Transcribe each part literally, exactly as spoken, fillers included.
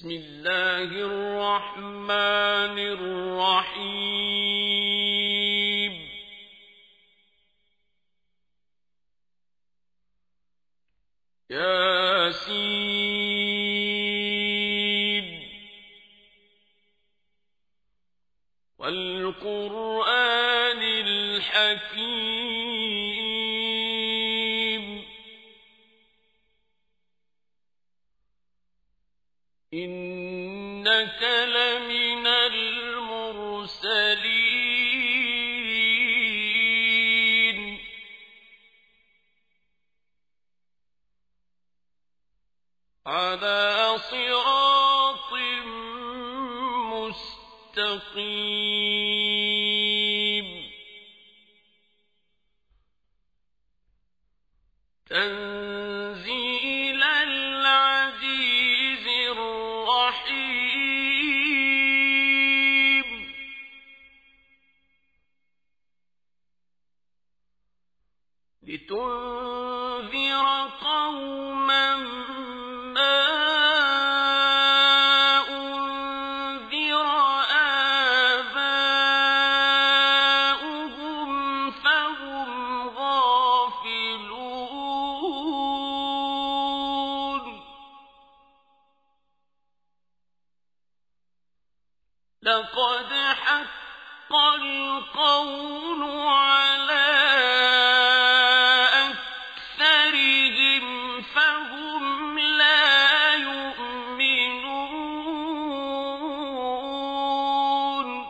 بسم الله الرحمن الرحيم ياسين والقرآن الحكيم إنك لمن المرسلين على صراط مستقيم تنزيل العزيز الرحيم لتنذر قوما ما أنذر آباؤهم فهم غافلون لقد حق القول على أكثرهم فهم لا يؤمنون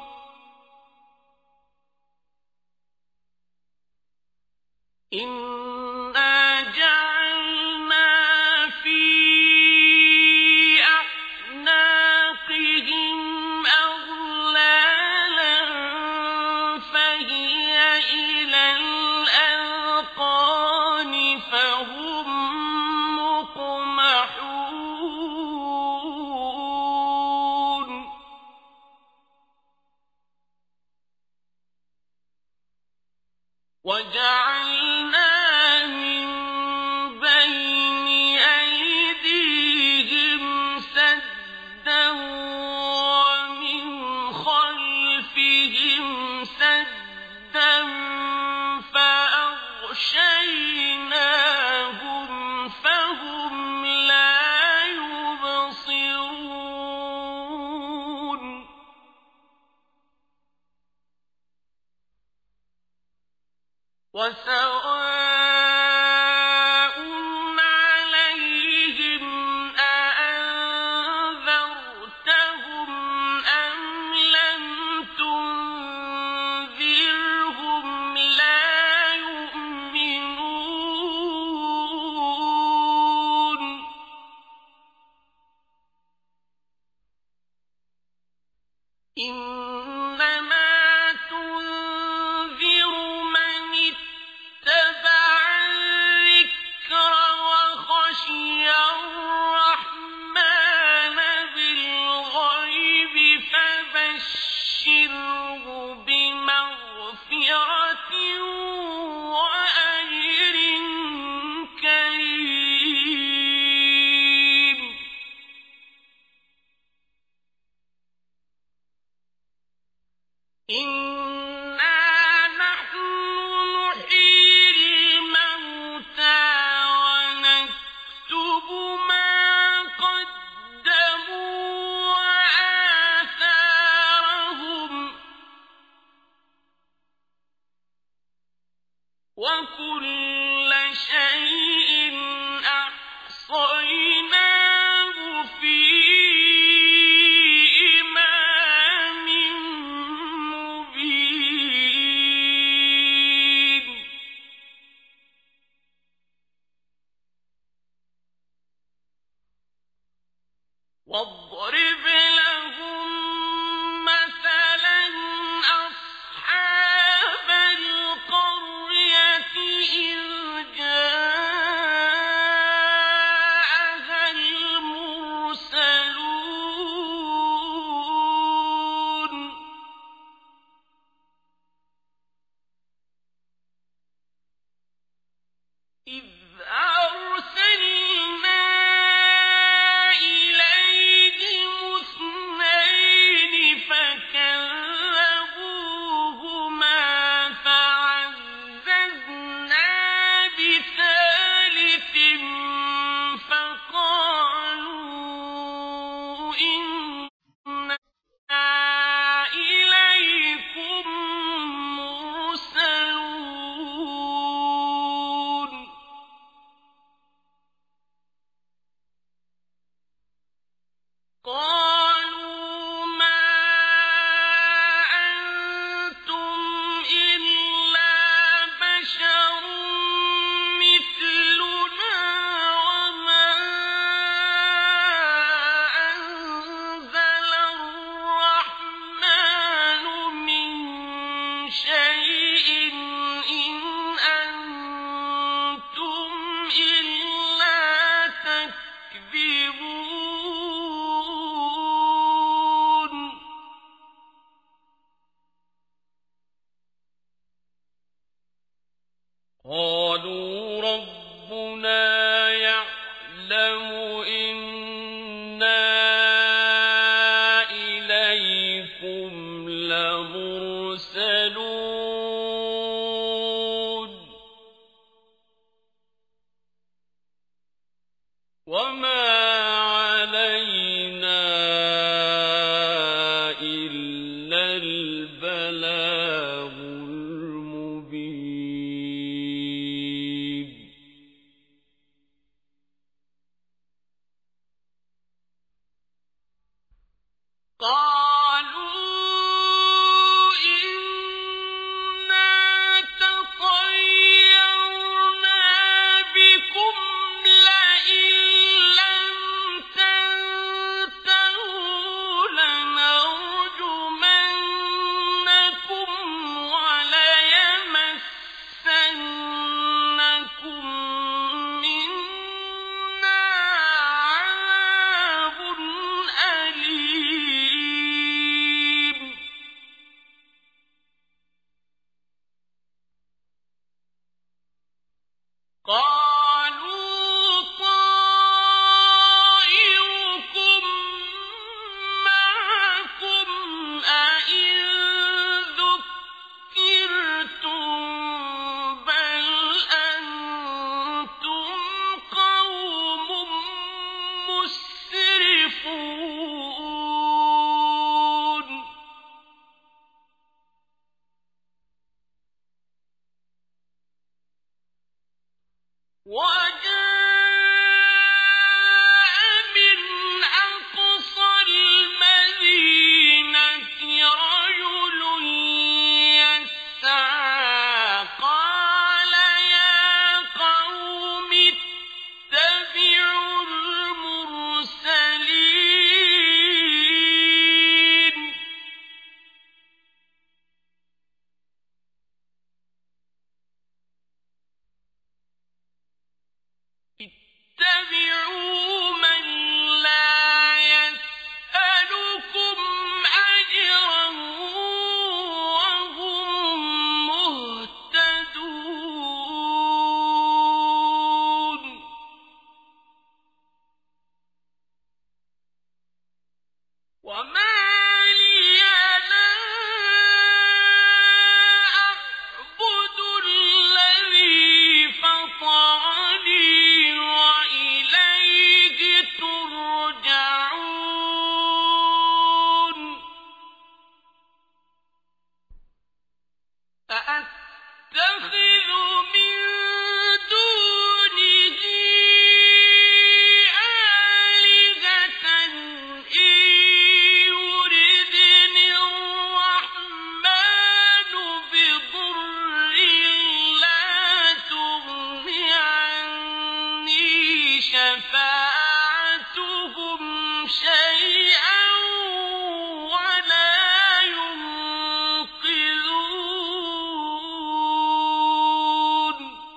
إنا جعلنا في أعناقهم أغلالا فهي إلى الأذقان فهم مقمحون وجعلنا من بين أيديهم سدا ومن خلفهم سدا فأغشيناهم فهم لا يبصرون وسواء عليهم أأنذرتهم أم لم تنذرهم لا يؤمنون إنما تنذر من اتبع الذكر وخشي الرحمن بالغيب فبشره بمغفرة وأجر كريم إنا نحن نحيي الموتى ونكتب ما قدموا وآثارهم وكل شيء أحصيناه في إمام مبين قالوا ما أنتم إلا بشر مثلنا وما أنزل الرحمن من شيء إن أنتم إلا تكذبون قالوا ربنا يعلم إنا إليكم لمرسلون وما علينا إلا البلاغ المبين قالوا إنا تطيرنا بكم لئن لم تنتهوا لنرجمنكم وليمسنكم منا عذاب أليم قالوا طائركم معكم أئن ذكرتم بل أنتم قوم مسرفون وجاء من أقصى المدينة رجل يسعى قال يا قوم اتبعوا المرسلين اتبعوا من لا يسألكم أجرا وهم مهتدون وما لي لا أعبد الذي فطرني وإليه ترجعون أأتخذ من دونه آلهة إن يردني الرحمن بضر لا تغن عني شفاعتهم شيئا ولا ينقذون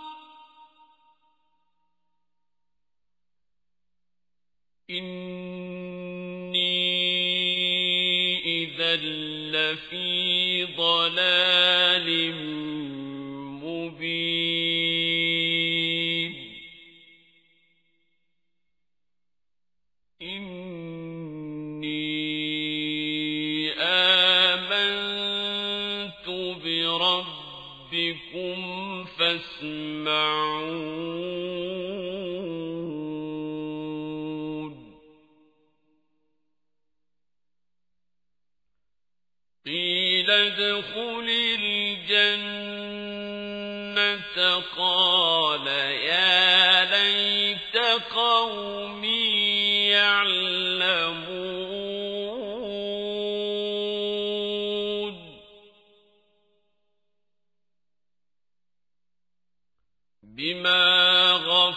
إني إذا لفي ضلال مبين إني آمنت بربكم فاسمعون قيل ادخل الجنة قال يا ليت قومي يعلمون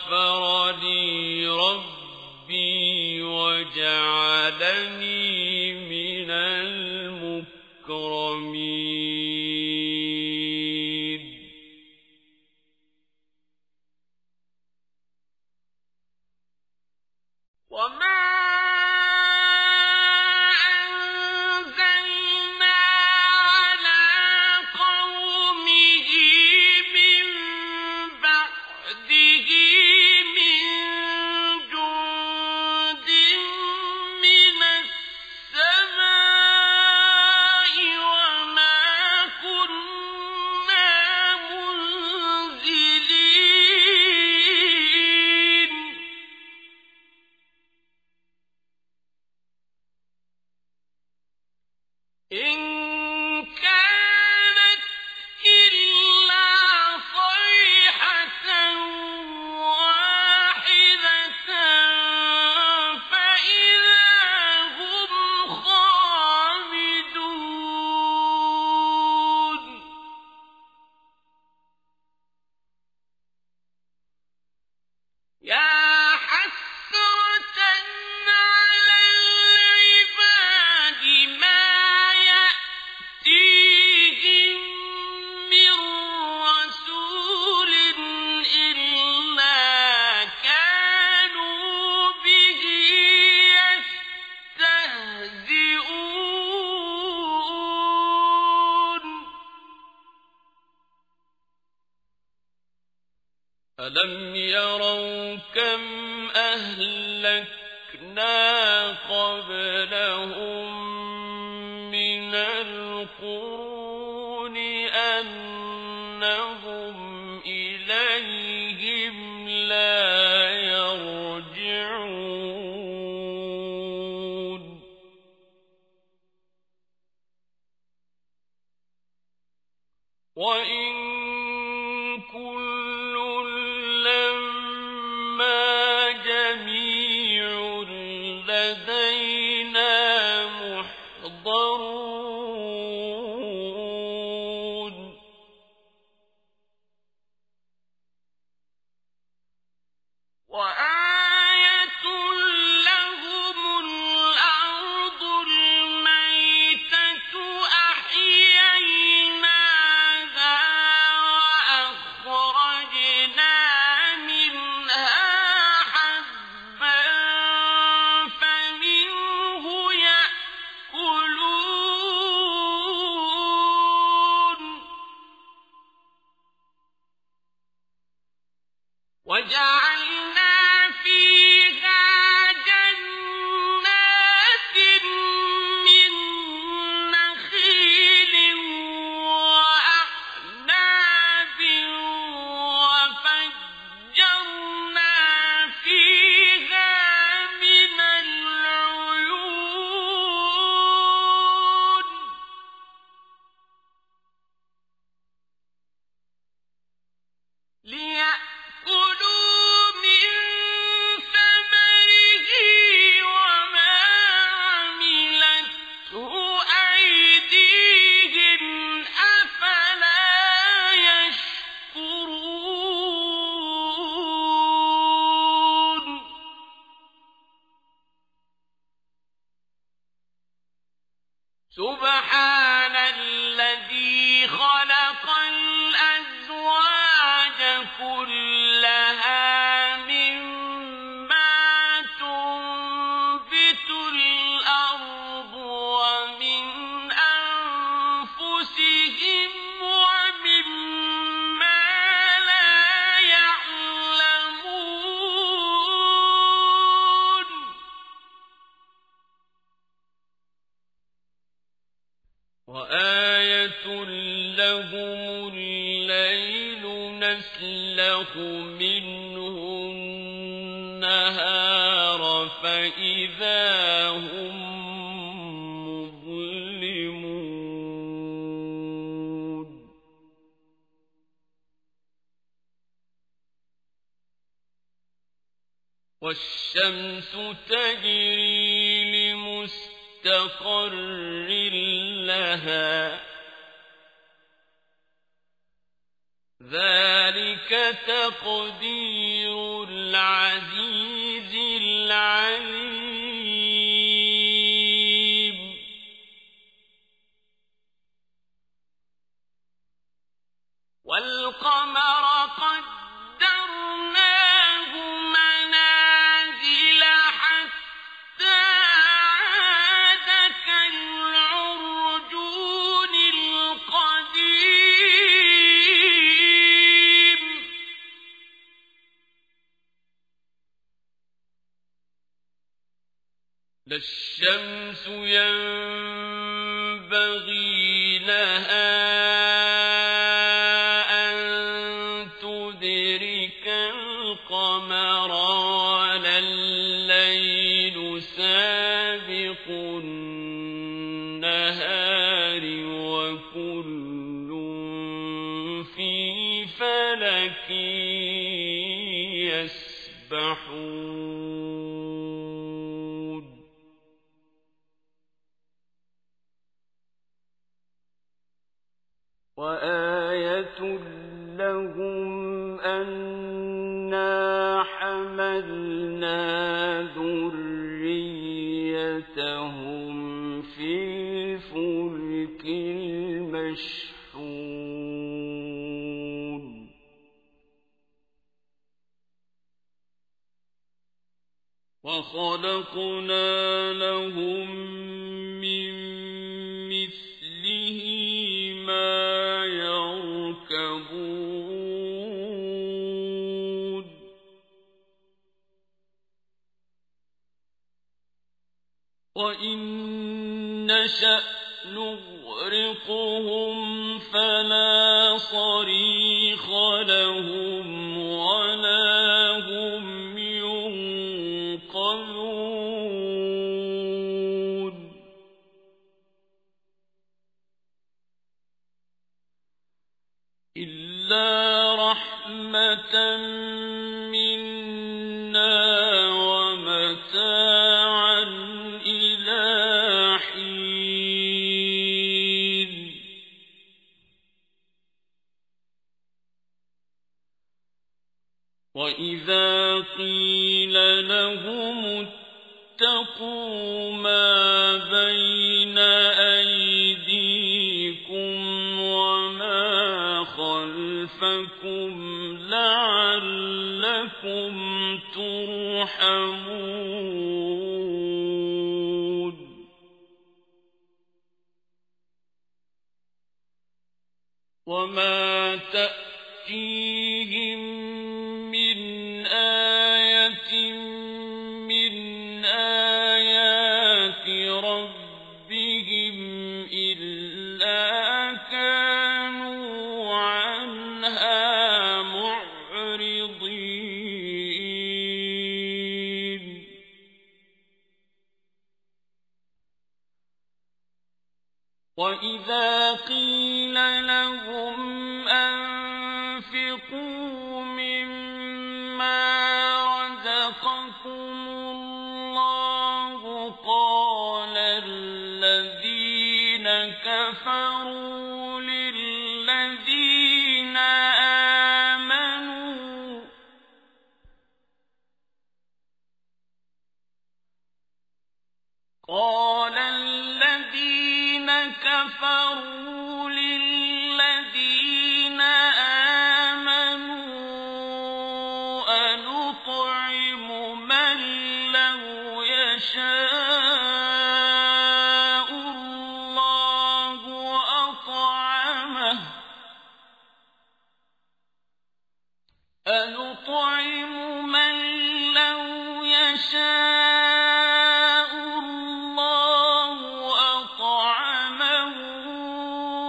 غفر لي ربي وجعلني من المكرمين وما ألم يروا كم أهلكنا قبلهم من القرون أنهم إليهم لا يرجعون وإن وجعلنا فيها جنات من نخيل وأعناب وفجرنا فيها من العيون ليأكلوا من ثمره وما عملته أيديهم أفلا يشكرون سبحان الذي خلق الأزواج كلها مما تنبت الأرض ومن أنفسهم ومما لا يعلمون وآية لهم الليل نسلخ منه النهار فإذا هم مظلمون والشمس تجري لمستقر لها ذلك تقدير العزيز العليم والقمر قدرناه منازل حتى عاد كالعرجون القديم لا الشمس ينبغي لها القمر ولا الليل سابق النهار وكل في فلك يسبحون وآية لهم أنا حملنا ذريتهم في الفلك المشحون وخلقنا لهم من مثله ما يركبون وإن نشأ نغرقهم فلا صريخ لهم ولا هم ينقذون إلا رحمة منا ومتاعا إلى حين وإذا قيل لهم اتقوا ما بين أيديكم وما خلفكم لعلكم ترحمون وما تأتيهم من آية من آيات ربهم إلا كانوا عنها معرضين وإذا قيل لهم أنفقوا مما رزقكم الله قال الذين كفروا للذين آمنوا قال الذين كفروا للذين آمنوا أنطعم من لو يشاء الله أطعمه أنطعم من لو يشاء الله أطعمه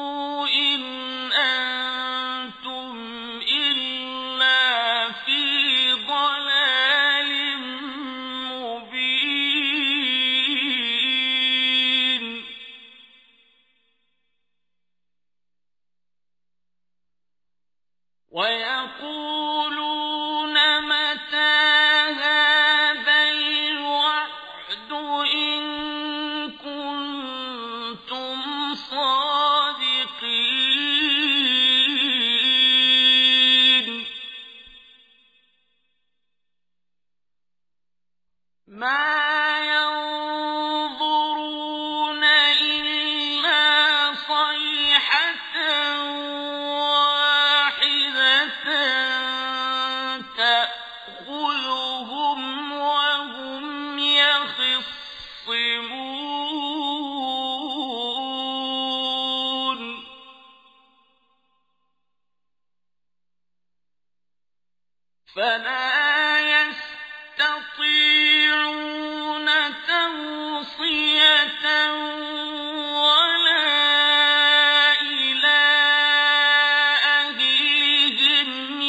ولا إلى أهلهم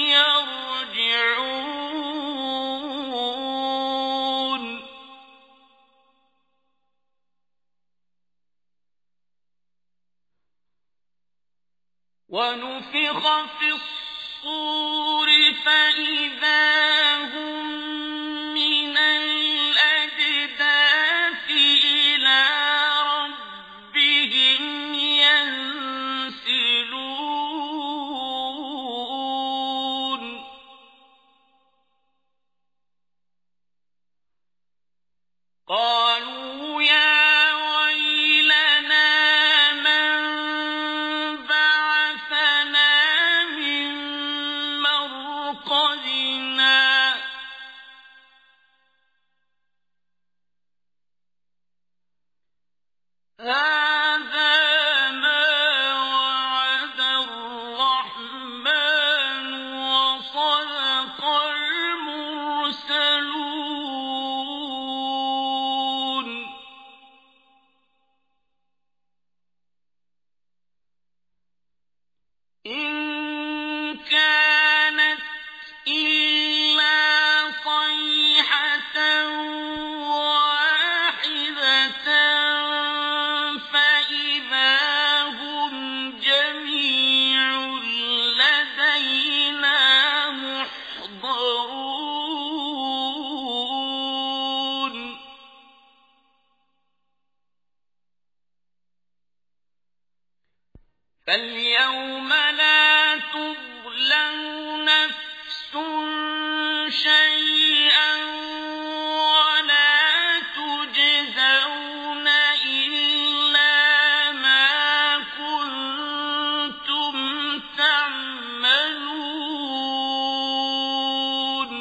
يرجعون ونفخ في الصور فإذا هم من الأجداث إلى ربهم ينسلون قالوا يا ويلنا من بعثنا من مرقدنا هذا ما وعد الرحمن وصدق المرسلون إن كانت إلا صيحة واحدة فإذا هم جميع لدينا محضرون فاليوم لا تظلم نفس شيئا ولا تجزون إلا ما كنتم تعملون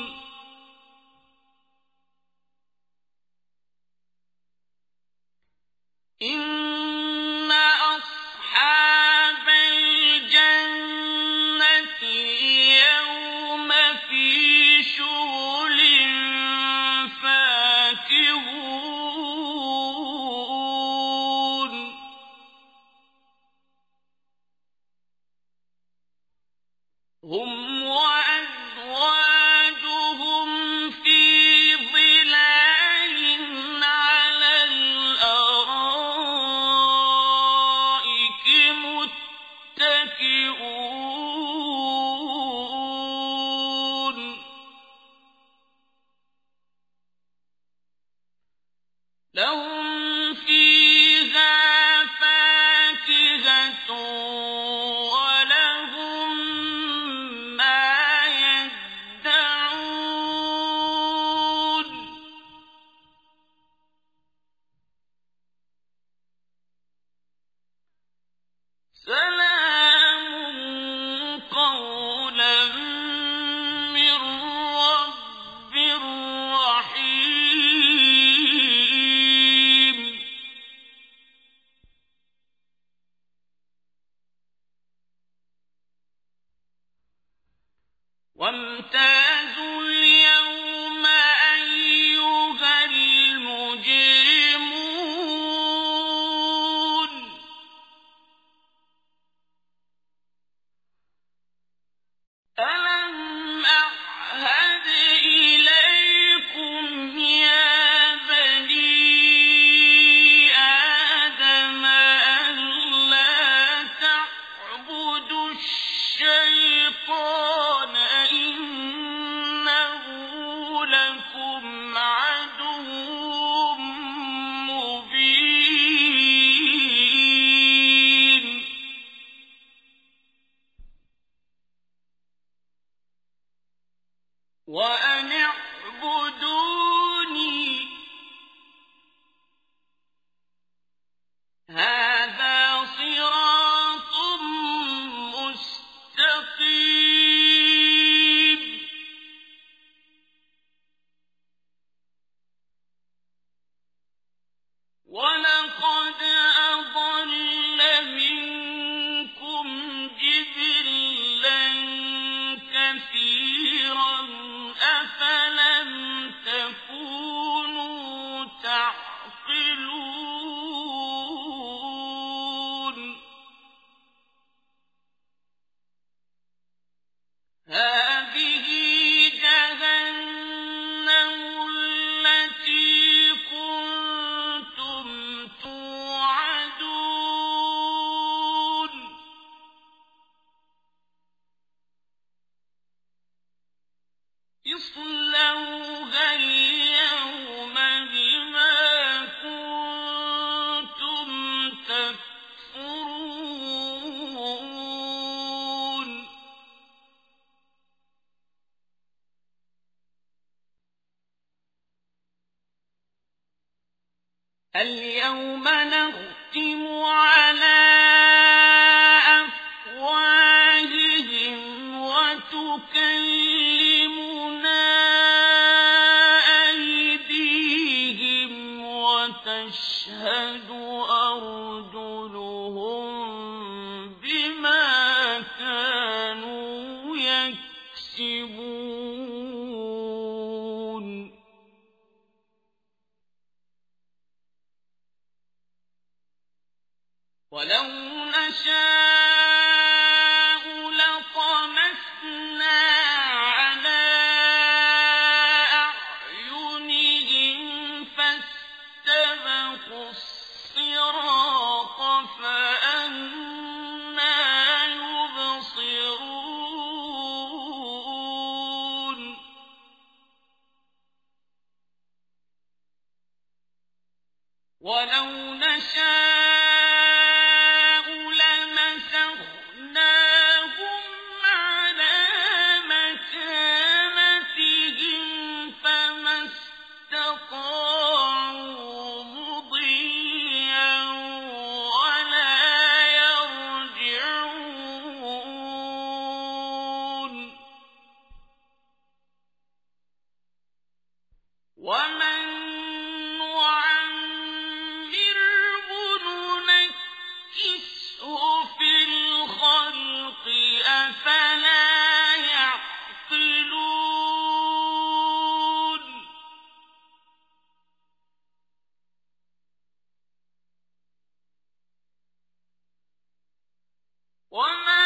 إن أصحاب الجنة اليوم في شغل فاكهون هم وأزواجهم في ظلال على الأرائك متكئون لهم فيها فاكهة ولهم ما يدعون سلام قولا من رب رحيم وامتازوا اليوم أيها المجرمون ألم أعهد إليكم يا بني آدم ألا تعبدوا الشيطان إنه لكم عدو مبين وأن اعبدوني هذا صراط مستقيم ولقد أضل منكم جبلا كثيرا أفلم تكونوا تعقلون اليوم نختم على أفواههم وتكلمنا أيديهم وتشهد أرجلهم بما كانوا يكسبون ولو نشاء لطمسنا على أعينهم فاستبقوا الصراط فأنى يبصرون ولو نشاء ومن نعمره ننكسه في الخلق أفلا يعقلون وما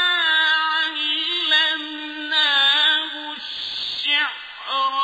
علمناه الشعر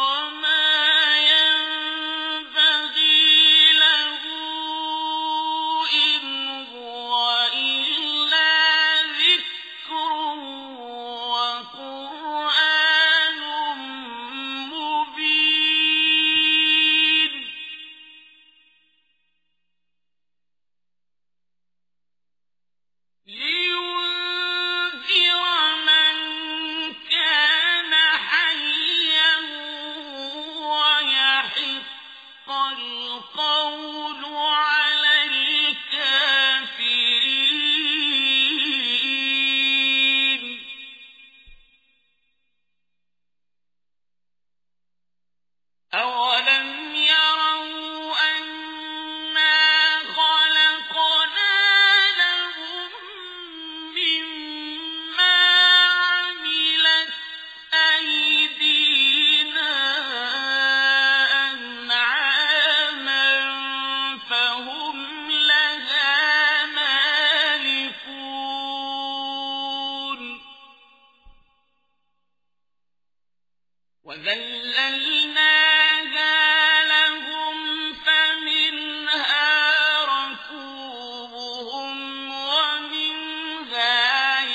القول على الكافرين أولم يروا أنا خلقنا لهم مما عملت أيدينا وذللناها لهم فمنها ركوبهم ومنها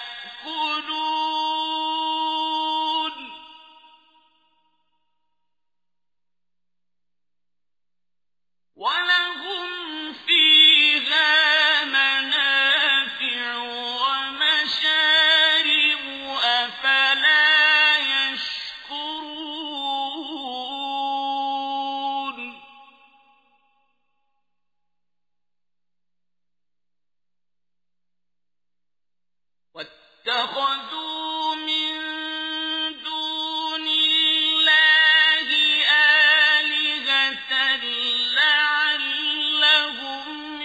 يأكلون ولهم فيها منافع ومشارب أفلا واتخذوا من دون الله آلهة لعلهم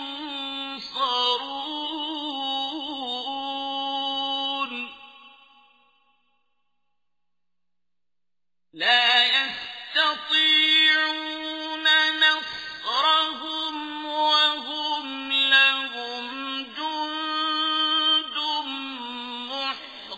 ينصرون لا يستطيعون نصرهم وهم لهم جند محضرون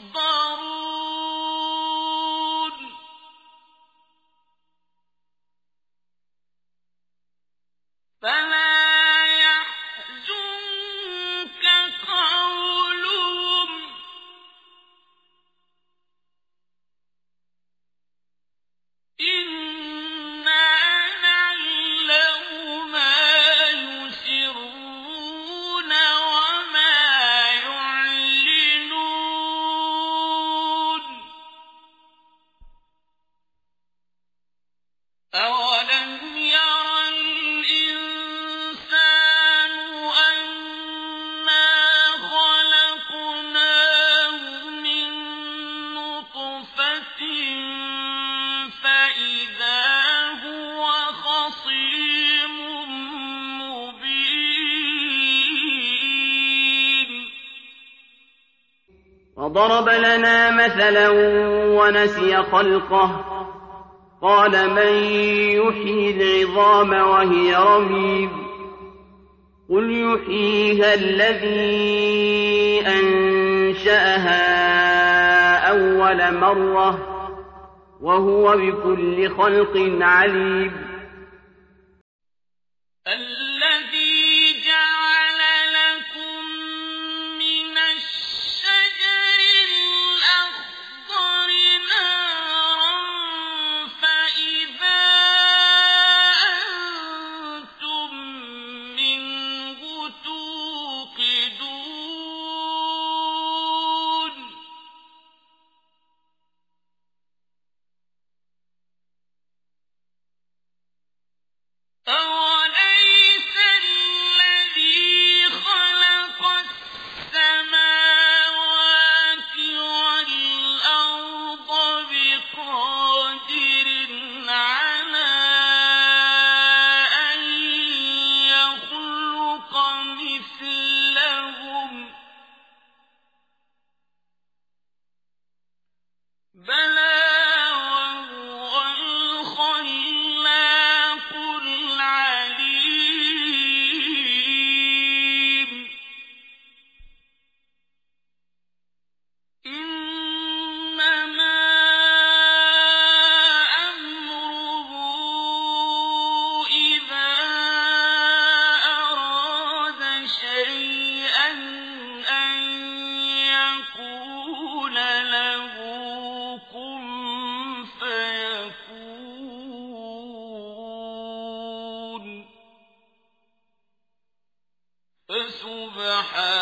وضرب لنا مثلا ونسي خلقه قال من يحيي العظام وهي رميم قل يحييها الذي أنشأها أول مرة وهو بكل خلق عليم الذي جعل لكم من الشجر الأخضر نارا فإذا أنتم منه توقدون أوليس الذي خلق السماوات والأرض بقادر على أن يخلق مثلهم بلى وهو الخلاق العليم إنما أمره إذا أراد شيئا أن يقول له كن فيكون فسبحان